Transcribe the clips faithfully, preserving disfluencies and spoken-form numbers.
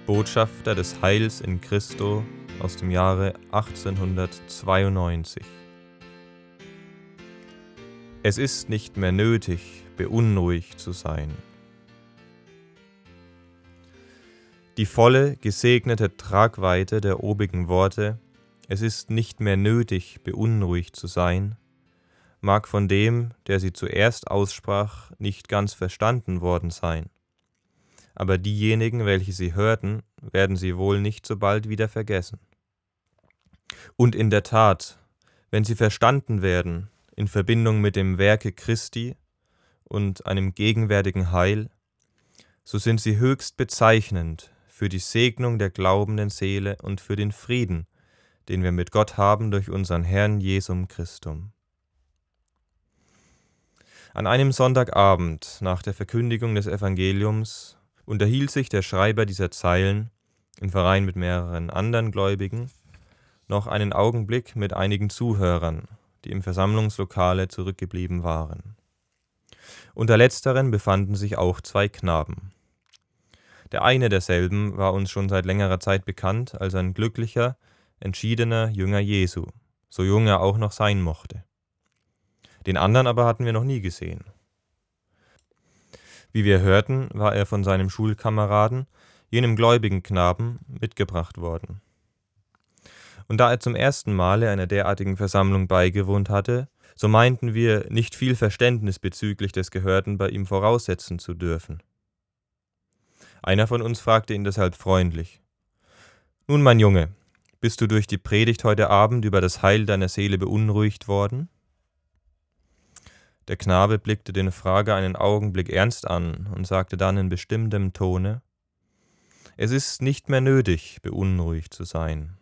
Botschafter des Heils in Christo aus dem Jahre achtzehnhundertzweiundneunzig. Es ist nicht mehr nötig, beunruhigt zu sein. Die volle, gesegnete Tragweite der obigen Worte, es ist nicht mehr nötig, beunruhigt zu sein, mag von dem, der sie zuerst aussprach, nicht ganz verstanden worden sein. Aber diejenigen, welche sie hörten, werden sie wohl nicht so bald wieder vergessen. Und in der Tat, wenn sie verstanden werden, in Verbindung mit dem Werke Christi und einem gegenwärtigen Heil, so sind sie höchst bezeichnend für die Segnung der glaubenden Seele und für den Frieden, den wir mit Gott haben durch unseren Herrn Jesum Christum. An einem Sonntagabend nach der Verkündigung des Evangeliums unterhielt sich der Schreiber dieser Zeilen, im Verein mit mehreren anderen Gläubigen, noch einen Augenblick mit einigen Zuhörern, die im Versammlungslokale zurückgeblieben waren. Unter letzteren befanden sich auch zwei Knaben. Der eine derselben war uns schon seit längerer Zeit bekannt als ein glücklicher, entschiedener Jünger Jesu, so jung er auch noch sein mochte. Den anderen aber hatten wir noch nie gesehen. Wie wir hörten, war er von seinem Schulkameraden, jenem gläubigen Knaben, mitgebracht worden. Und da er zum ersten Male einer derartigen Versammlung beigewohnt hatte, so meinten wir, nicht viel Verständnis bezüglich des Gehörten bei ihm voraussetzen zu dürfen. Einer von uns fragte ihn deshalb freundlich: »Nun, mein Junge, bist du durch die Predigt heute Abend über das Heil deiner Seele beunruhigt worden?« Der Knabe blickte den Frager einen Augenblick ernst an und sagte dann in bestimmtem Tone: »Es ist nicht mehr nötig, beunruhigt zu sein.«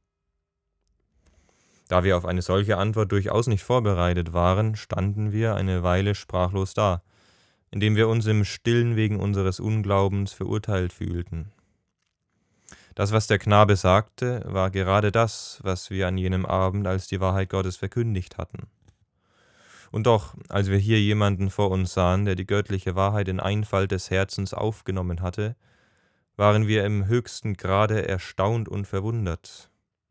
Da wir auf eine solche Antwort durchaus nicht vorbereitet waren, standen wir eine Weile sprachlos da, indem wir uns im Stillen wegen unseres Unglaubens verurteilt fühlten. Das, was der Knabe sagte, war gerade das, was wir an jenem Abend als die Wahrheit Gottes verkündigt hatten. Und doch, als wir hier jemanden vor uns sahen, der die göttliche Wahrheit in Einfalt des Herzens aufgenommen hatte, waren wir im höchsten Grade erstaunt und verwundert.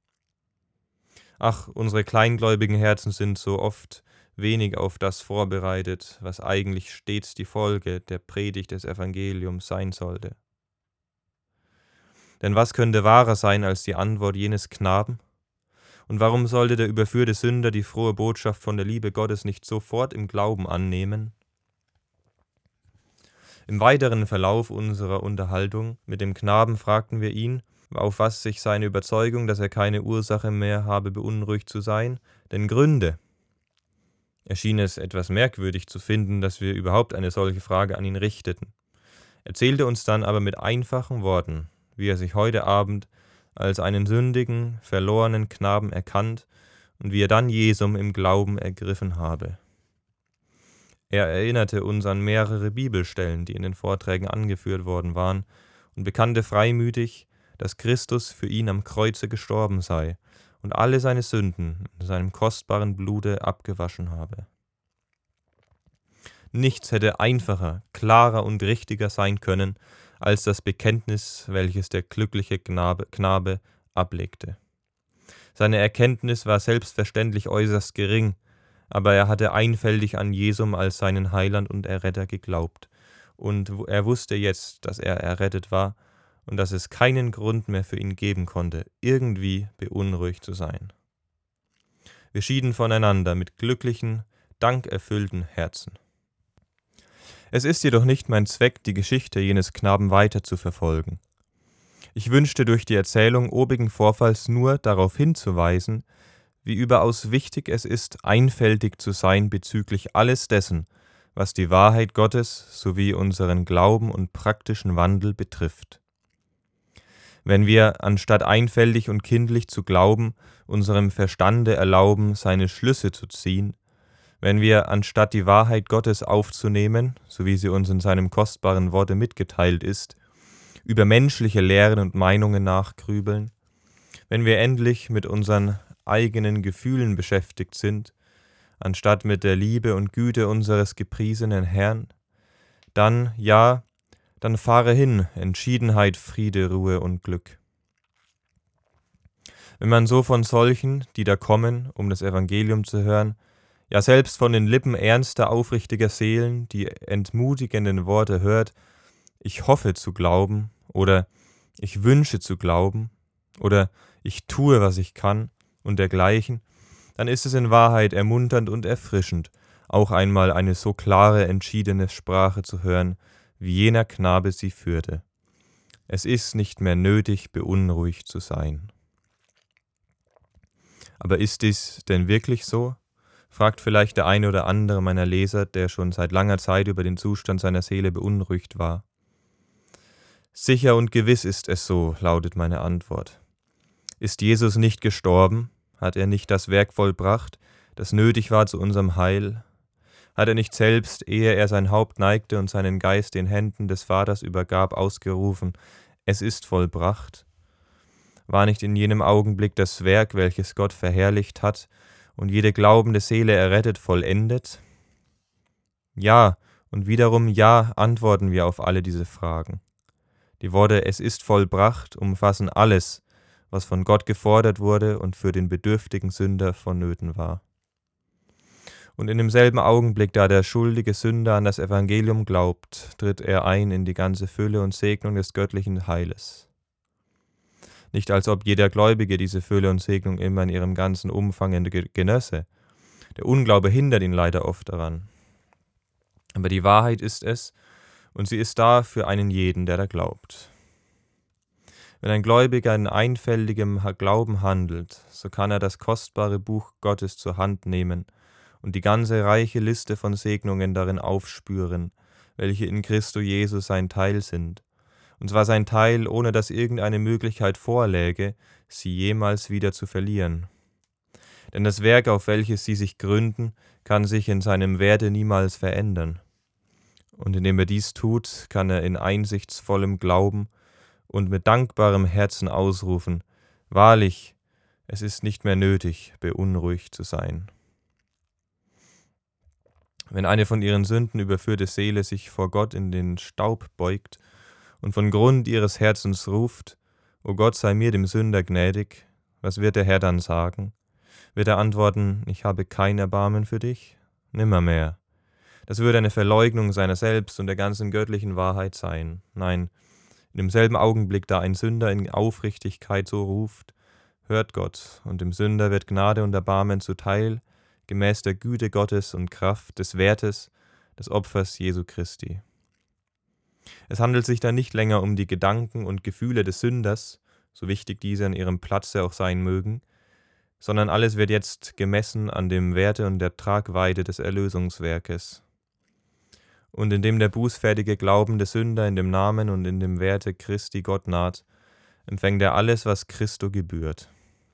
Ach, unsere kleingläubigen Herzen sind so oft wenig auf das vorbereitet, was eigentlich stets die Folge der Predigt des Evangeliums sein sollte. Denn was könnte wahrer sein als die Antwort jenes Knaben? Und warum sollte der überführte Sünder die frohe Botschaft von der Liebe Gottes nicht sofort im Glauben annehmen? Im weiteren Verlauf unserer Unterhaltung mit dem Knaben fragten wir ihn, auf was sich seine Überzeugung, dass er keine Ursache mehr habe, beunruhigt zu sein, denn gründe. Er schien es etwas merkwürdig zu finden, dass wir überhaupt eine solche Frage an ihn richteten, erzählte uns dann aber mit einfachen Worten, wie er sich heute Abend als einen sündigen, verlorenen Knaben erkannt und wie er dann Jesum im Glauben ergriffen habe. Er erinnerte uns an mehrere Bibelstellen, die in den Vorträgen angeführt worden waren, und bekannte freimütig, dass Christus für ihn am Kreuze gestorben sei und alle seine Sünden in seinem kostbaren Blute abgewaschen habe. Nichts hätte einfacher, klarer und richtiger sein können, als das Bekenntnis, welches der glückliche Knabe, Knabe ablegte. Seine Erkenntnis war selbstverständlich äußerst gering, aber er hatte einfältig an Jesum als seinen Heiland und Erretter geglaubt, und er wusste jetzt, dass er errettet war und dass es keinen Grund mehr für ihn geben konnte, irgendwie beunruhigt zu sein. Wir schieden voneinander mit glücklichen, dankerfüllten Herzen. Es ist jedoch nicht mein Zweck, die Geschichte jenes Knaben weiter zu verfolgen. Ich wünschte durch die Erzählung obigen Vorfalls nur darauf hinzuweisen, wie überaus wichtig es ist, einfältig zu sein bezüglich alles dessen, was die Wahrheit Gottes sowie unseren Glauben und praktischen Wandel betrifft. Wenn wir, anstatt einfältig und kindlich zu glauben, unserem Verstande erlauben, seine Schlüsse zu ziehen, wenn wir, anstatt die Wahrheit Gottes aufzunehmen, so wie sie uns in seinem kostbaren Worte mitgeteilt ist, über menschliche Lehren und Meinungen nachgrübeln, wenn wir endlich mit unseren eigenen Gefühlen beschäftigt sind, anstatt mit der Liebe und Güte unseres gepriesenen Herrn, dann, ja, Dann fahre hin, Entschiedenheit, Friede, Ruhe und Glück. Wenn man so von solchen, die da kommen, um das Evangelium zu hören, ja selbst von den Lippen ernster, aufrichtiger Seelen die entmutigenden Worte hört, ich hoffe zu glauben oder ich wünsche zu glauben oder ich tue, was ich kann und dergleichen, dann ist es in Wahrheit ermunternd und erfrischend, auch einmal eine so klare, entschiedene Sprache zu hören, wie jener Knabe sie führte. Es ist nicht mehr nötig, beunruhigt zu sein. Aber ist dies denn wirklich so? Fragt vielleicht der eine oder andere meiner Leser, der schon seit langer Zeit über den Zustand seiner Seele beunruhigt war. Sicher und gewiss ist es so, lautet meine Antwort. Ist Jesus nicht gestorben? Hat er nicht das Werk vollbracht, das nötig war zu unserem Heil? Hat er nicht selbst, ehe er sein Haupt neigte und seinen Geist den Händen des Vaters übergab, ausgerufen, es ist vollbracht? War nicht in jenem Augenblick das Werk, welches Gott verherrlicht hat und jede glaubende Seele errettet, vollendet? Ja, und wiederum ja, antworten wir auf alle diese Fragen. Die Worte es ist vollbracht umfassen alles, was von Gott gefordert wurde und für den bedürftigen Sünder vonnöten war. Und in demselben Augenblick, da der schuldige Sünder an das Evangelium glaubt, tritt er ein in die ganze Fülle und Segnung des göttlichen Heiles. Nicht als ob jeder Gläubige diese Fülle und Segnung immer in ihrem ganzen Umfang genösse. Der Unglaube hindert ihn leider oft daran. Aber die Wahrheit ist es, und sie ist da für einen jeden, der da glaubt. Wenn ein Gläubiger in einfältigem Glauben handelt, so kann er das kostbare Buch Gottes zur Hand nehmen und die ganze reiche Liste von Segnungen darin aufspüren, welche in Christo Jesus sein Teil sind, und zwar sein Teil, ohne dass irgendeine Möglichkeit vorläge, sie jemals wieder zu verlieren. Denn das Werk, auf welches sie sich gründen, kann sich in seinem Werte niemals verändern. Und indem er dies tut, kann er in einsichtsvollem Glauben und mit dankbarem Herzen ausrufen, wahrlich, es ist nicht mehr nötig, beunruhigt zu sein. Wenn eine von ihren Sünden überführte Seele sich vor Gott in den Staub beugt und von Grund ihres Herzens ruft, O Gott, sei mir dem Sünder gnädig, was wird der Herr dann sagen? Wird er antworten, ich habe kein Erbarmen für dich? Nimmermehr. Das würde eine Verleugnung seiner selbst und der ganzen göttlichen Wahrheit sein. Nein, in demselben Augenblick, da ein Sünder in Aufrichtigkeit so ruft, hört Gott, und dem Sünder wird Gnade und Erbarmen zuteil, gemäß der Güte Gottes und Kraft des Wertes des Opfers Jesu Christi. Es handelt sich da nicht länger um die Gedanken und Gefühle des Sünders, so wichtig diese an ihrem Platze auch sein mögen, sondern alles wird jetzt gemessen an dem Werte und der Tragweite des Erlösungswerkes. Und indem der bußfertige glaubende Sünder in dem Namen und in dem Werte Christi Gott naht, empfängt er alles, was Christo gebührt.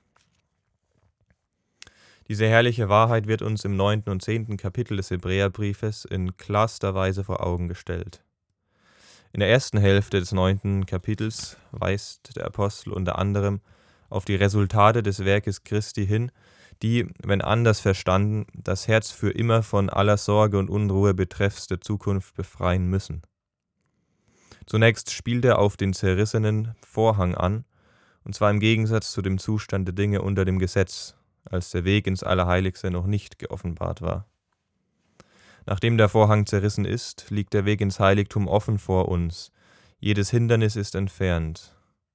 Diese herrliche Wahrheit wird uns im neunten und zehnten Kapitel des Hebräerbriefes in klarster Weise vor Augen gestellt. In der ersten Hälfte des neunten Kapitels weist der Apostel unter anderem auf die Resultate des Werkes Christi hin, die, wenn anders verstanden, das Herz für immer von aller Sorge und Unruhe betreffs der Zukunft befreien müssen. Zunächst spielt er auf den zerrissenen Vorhang an, und zwar im Gegensatz zu dem Zustand der Dinge unter dem Gesetz, als der Weg ins Allerheiligste noch nicht geoffenbart war. Nachdem der Vorhang zerrissen ist, liegt der Weg ins Heiligtum offen vor uns. Jedes Hindernis ist entfernt.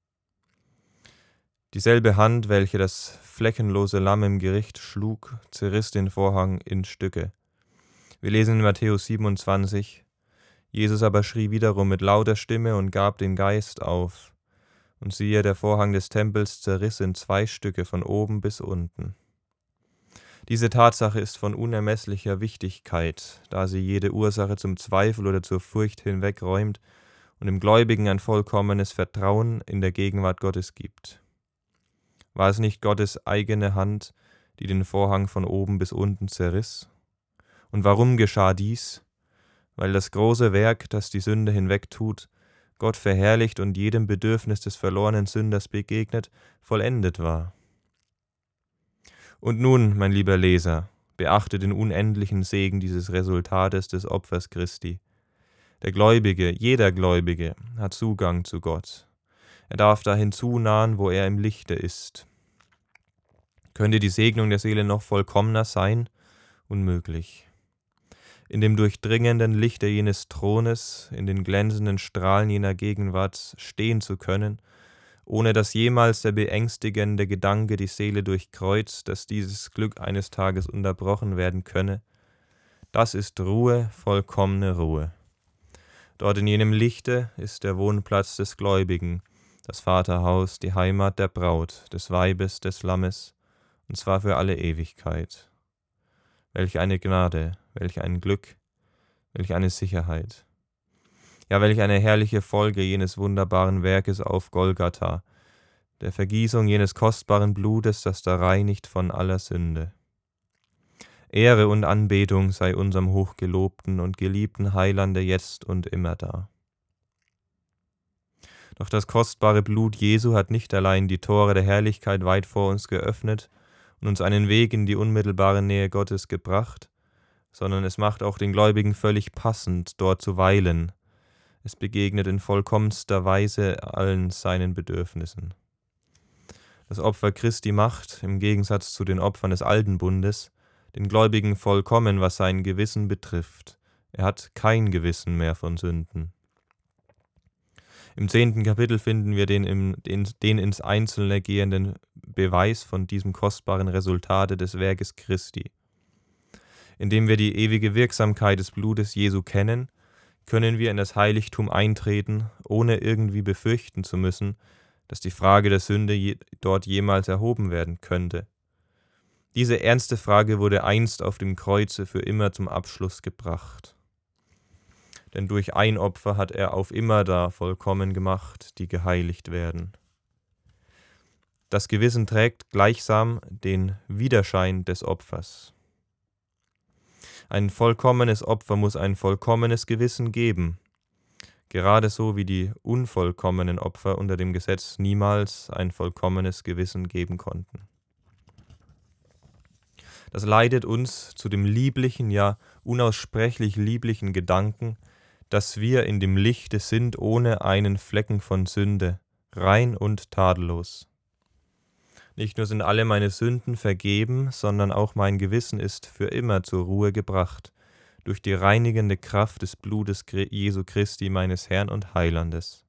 Dieselbe Hand, welche das fleckenlose Lamm im Gericht schlug, zerriss den Vorhang in Stücke. Wir lesen in Matthäus siebenundzwanzig, Jesus aber schrie wiederum mit lauter Stimme und gab den Geist auf. Und siehe, der Vorhang des Tempels zerriss in zwei Stücke von oben bis unten. Diese Tatsache ist von unermesslicher Wichtigkeit, da sie jede Ursache zum Zweifel oder zur Furcht hinwegräumt und dem Gläubigen ein vollkommenes Vertrauen in der Gegenwart Gottes gibt. War es nicht Gottes eigene Hand, die den Vorhang von oben bis unten zerriss? Und warum geschah dies? Weil das große Werk, das die Sünde hinwegtut, Gott verherrlicht und jedem Bedürfnis des verlorenen Sünders begegnet, vollendet war. Und nun, mein lieber Leser, beachte den unendlichen Segen dieses Resultates des Opfers Christi. Der Gläubige, jeder Gläubige, hat Zugang zu Gott. Er darf dahin zunahen, wo er im Lichte ist. Könnte die Segnung der Seele noch vollkommener sein? Unmöglich. In dem durchdringenden Lichte jenes Thrones, in den glänzenden Strahlen jener Gegenwart stehen zu können, ohne dass jemals der beängstigende Gedanke die Seele durchkreuzt, dass dieses Glück eines Tages unterbrochen werden könne, das ist Ruhe, vollkommene Ruhe. Dort in jenem Lichte ist der Wohnplatz des Gläubigen, das Vaterhaus, die Heimat der Braut, des Weibes, des Lammes, und zwar für alle Ewigkeit. Welch eine Gnade, welch ein Glück, welch eine Sicherheit. Ja, welch eine herrliche Folge jenes wunderbaren Werkes auf Golgatha, der Vergießung jenes kostbaren Blutes, das da reinigt von aller Sünde. Ehre und Anbetung sei unserem hochgelobten und geliebten Heilande jetzt und immerdar. Doch das kostbare Blut Jesu hat nicht allein die Tore der Herrlichkeit weit vor uns geöffnet und uns einen Weg in die unmittelbare Nähe Gottes gebracht, sondern es macht auch den Gläubigen völlig passend, dort zu weilen. Es begegnet in vollkommenster Weise allen seinen Bedürfnissen. Das Opfer Christi macht, im Gegensatz zu den Opfern des Alten Bundes, den Gläubigen vollkommen, was sein Gewissen betrifft. Er hat kein Gewissen mehr von Sünden. Im zehnten Kapitel finden wir den, im, den, den ins Einzelne gehenden Beweis von diesem kostbaren Resultate des Werkes Christi. Indem wir die ewige Wirksamkeit des Blutes Jesu kennen, können wir in das Heiligtum eintreten, ohne irgendwie befürchten zu müssen, dass die Frage der Sünde je, dort jemals erhoben werden könnte. Diese ernste Frage wurde einst auf dem Kreuze für immer zum Abschluss gebracht. Denn durch ein Opfer hat er auf immerdar vollkommen gemacht, die geheiligt werden. Das Gewissen trägt gleichsam den Widerschein des Opfers. Ein vollkommenes Opfer muss ein vollkommenes Gewissen geben, gerade so wie die unvollkommenen Opfer unter dem Gesetz niemals ein vollkommenes Gewissen geben konnten. Das leitet uns zu dem lieblichen, ja unaussprechlich lieblichen Gedanken, dass wir in dem Lichte sind ohne einen Flecken von Sünde, rein und tadellos. Nicht nur sind alle meine Sünden vergeben, sondern auch mein Gewissen ist für immer zur Ruhe gebracht, durch die reinigende Kraft des Blutes Jesu Christi, meines Herrn und Heilandes.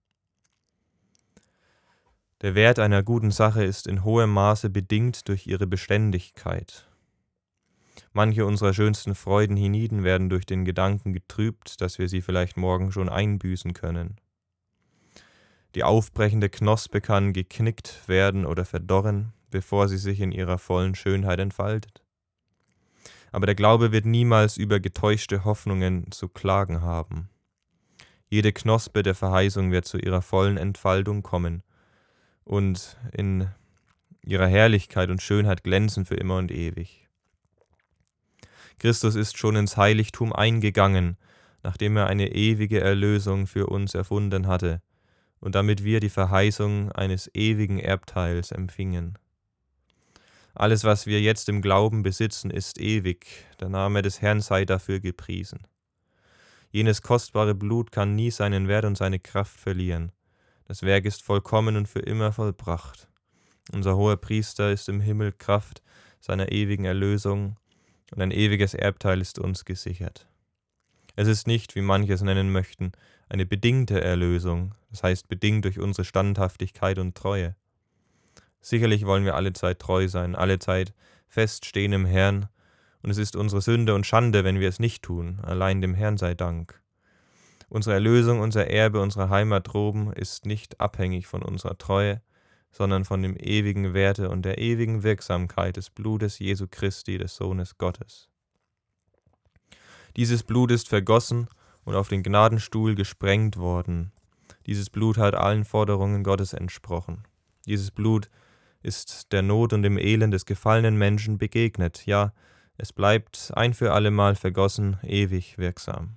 Der Wert einer guten Sache ist in hohem Maße bedingt durch ihre Beständigkeit. Manche unserer schönsten Freuden hienieden werden durch den Gedanken getrübt, dass wir sie vielleicht morgen schon einbüßen können. Die aufbrechende Knospe kann geknickt werden oder verdorren, bevor sie sich in ihrer vollen Schönheit entfaltet. Aber der Glaube wird niemals über getäuschte Hoffnungen zu klagen haben. Jede Knospe der Verheißung wird zu ihrer vollen Entfaltung kommen und in ihrer Herrlichkeit und Schönheit glänzen für immer und ewig. Christus ist schon ins Heiligtum eingegangen, nachdem er eine ewige Erlösung für uns erfunden hatte und damit wir die Verheißung eines ewigen Erbteils empfingen. Alles, was wir jetzt im Glauben besitzen, ist ewig, der Name des Herrn sei dafür gepriesen. Jenes kostbare Blut kann nie seinen Wert und seine Kraft verlieren. Das Werk ist vollkommen und für immer vollbracht. Unser hoher Priester ist im Himmel Kraft seiner ewigen Erlösung, und ein ewiges Erbteil ist uns gesichert. Es ist nicht, wie manche es nennen möchten, eine bedingte Erlösung, das heißt bedingt durch unsere Standhaftigkeit und Treue. Sicherlich wollen wir alle Zeit treu sein, alle Zeit feststehen im Herrn, und es ist unsere Sünde und Schande, wenn wir es nicht tun, allein dem Herrn sei Dank. Unsere Erlösung, unser Erbe, unsere Heimat droben ist nicht abhängig von unserer Treue, sondern von dem ewigen Werte und der ewigen Wirksamkeit des Blutes Jesu Christi, des Sohnes Gottes. Dieses Blut ist vergossen und auf den Gnadenstuhl gesprengt worden. Dieses Blut hat allen Forderungen Gottes entsprochen. Dieses Blut ist der Not und dem Elend des gefallenen Menschen begegnet. Ja, es bleibt ein für allemal vergossen, ewig wirksam.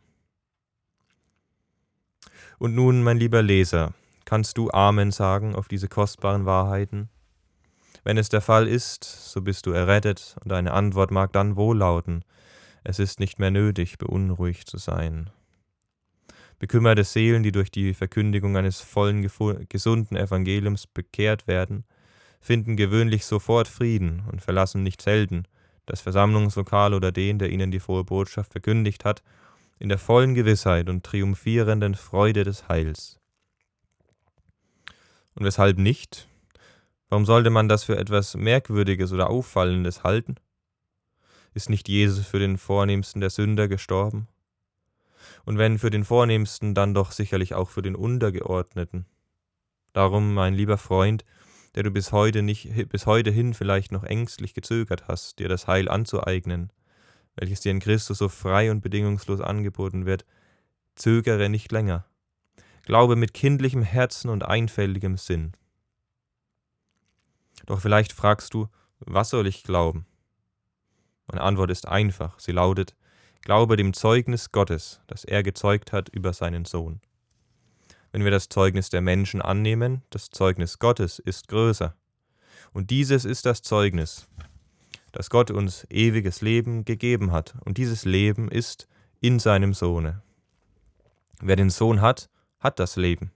Und nun, mein lieber Leser, kannst du Amen sagen auf diese kostbaren Wahrheiten? Wenn es der Fall ist, so bist du errettet, und deine Antwort mag dann wohl lauten: Es ist nicht mehr nötig, beunruhigt zu sein. Bekümmerte Seelen, die durch die Verkündigung eines vollen, gesunden Evangeliums bekehrt werden, finden gewöhnlich sofort Frieden und verlassen nicht selten das Versammlungslokal oder den, der ihnen die frohe Botschaft verkündigt hat, in der vollen Gewissheit und triumphierenden Freude des Heils. Und weshalb nicht? Warum sollte man das für etwas Merkwürdiges oder Auffallendes halten? Ist nicht Jesus für den Vornehmsten der Sünder gestorben? Und wenn für den Vornehmsten, dann doch sicherlich auch für den Untergeordneten. Darum, mein lieber Freund, der du bis heute, nicht, bis heute hin vielleicht noch ängstlich gezögert hast, dir das Heil anzueignen, welches dir in Christus so frei und bedingungslos angeboten wird, zögere nicht länger. Glaube mit kindlichem Herzen und einfältigem Sinn. Doch vielleicht fragst du, was soll ich glauben? Meine Antwort ist einfach, sie lautet, glaube dem Zeugnis Gottes, das er gezeugt hat über seinen Sohn. Wenn wir das Zeugnis der Menschen annehmen, das Zeugnis Gottes ist größer. Und dieses ist das Zeugnis, dass Gott uns ewiges Leben gegeben hat. Und dieses Leben ist in seinem Sohne. Wer den Sohn hat, hat das Leben.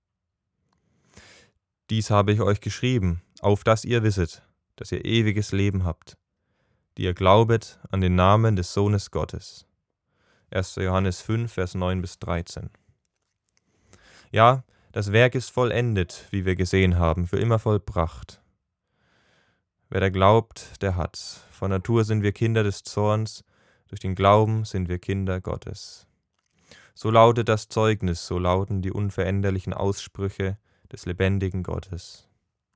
Dies habe ich euch geschrieben, auf dass ihr wisset, dass ihr ewiges Leben habt, die ihr glaubet an den Namen des Sohnes Gottes. erster Johannes fünf, Vers neun bis dreizehn. Ja, das Werk ist vollendet, wie wir gesehen haben, für immer vollbracht. Wer da glaubt, der hat's. Von Natur sind wir Kinder des Zorns, durch den Glauben sind wir Kinder Gottes. So lautet das Zeugnis, so lauten die unveränderlichen Aussprüche des lebendigen Gottes.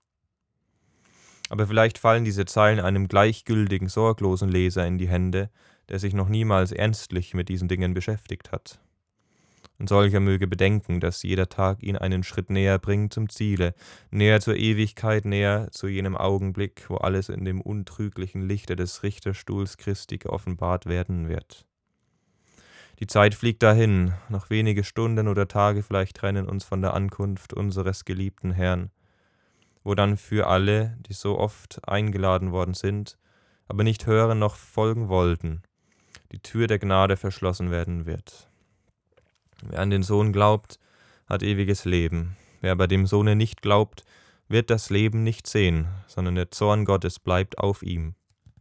Aber vielleicht fallen diese Zeilen einem gleichgültigen, sorglosen Leser in die Hände, der sich noch niemals ernstlich mit diesen Dingen beschäftigt hat. Und solcher möge bedenken, dass jeder Tag ihn einen Schritt näher bringt zum Ziele, näher zur Ewigkeit, näher zu jenem Augenblick, wo alles in dem untrüglichen Lichte des Richterstuhls Christi geoffenbart werden wird. Die Zeit fliegt dahin, noch wenige Stunden oder Tage vielleicht trennen uns von der Ankunft unseres geliebten Herrn, wo dann für alle, die so oft eingeladen worden sind, aber nicht hören noch folgen wollten, die Tür der Gnade verschlossen werden wird. Wer an den Sohn glaubt, hat ewiges Leben. Wer aber dem Sohne nicht glaubt, wird das Leben nicht sehen, sondern der Zorn Gottes bleibt auf ihm.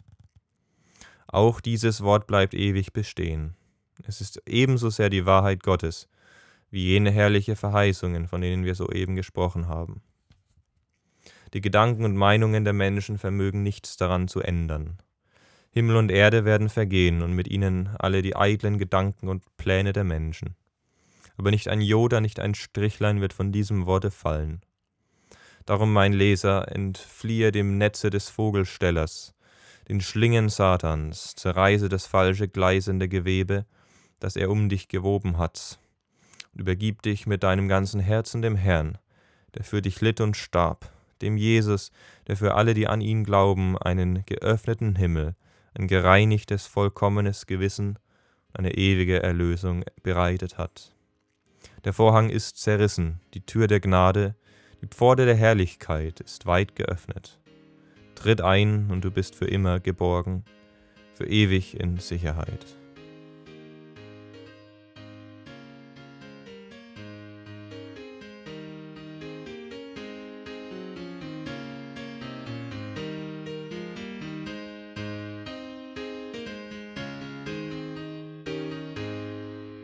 Auch dieses Wort bleibt ewig bestehen. Es ist ebenso sehr die Wahrheit Gottes, wie jene herrliche Verheißungen, von denen wir soeben gesprochen haben. Die Gedanken und Meinungen der Menschen vermögen nichts daran zu ändern. Himmel und Erde werden vergehen und mit ihnen alle die eitlen Gedanken und Pläne der Menschen. Aber nicht ein Jota, nicht ein Strichlein wird von diesem Worte fallen. Darum, mein Leser, entfliehe dem Netze des Vogelstellers, den Schlingen Satans, zerreiße das falsche gleißende Gewebe, das er um dich gewoben hat, und übergib dich mit deinem ganzen Herzen dem Herrn, der für dich litt und starb, dem Jesus, der für alle, die an ihn glauben, einen geöffneten Himmel, ein gereinigtes, vollkommenes Gewissen, eine ewige Erlösung bereitet hat. Der Vorhang ist zerrissen, die Tür der Gnade, die Pforte der Herrlichkeit ist weit geöffnet. Tritt ein und du bist für immer geborgen, für ewig in Sicherheit.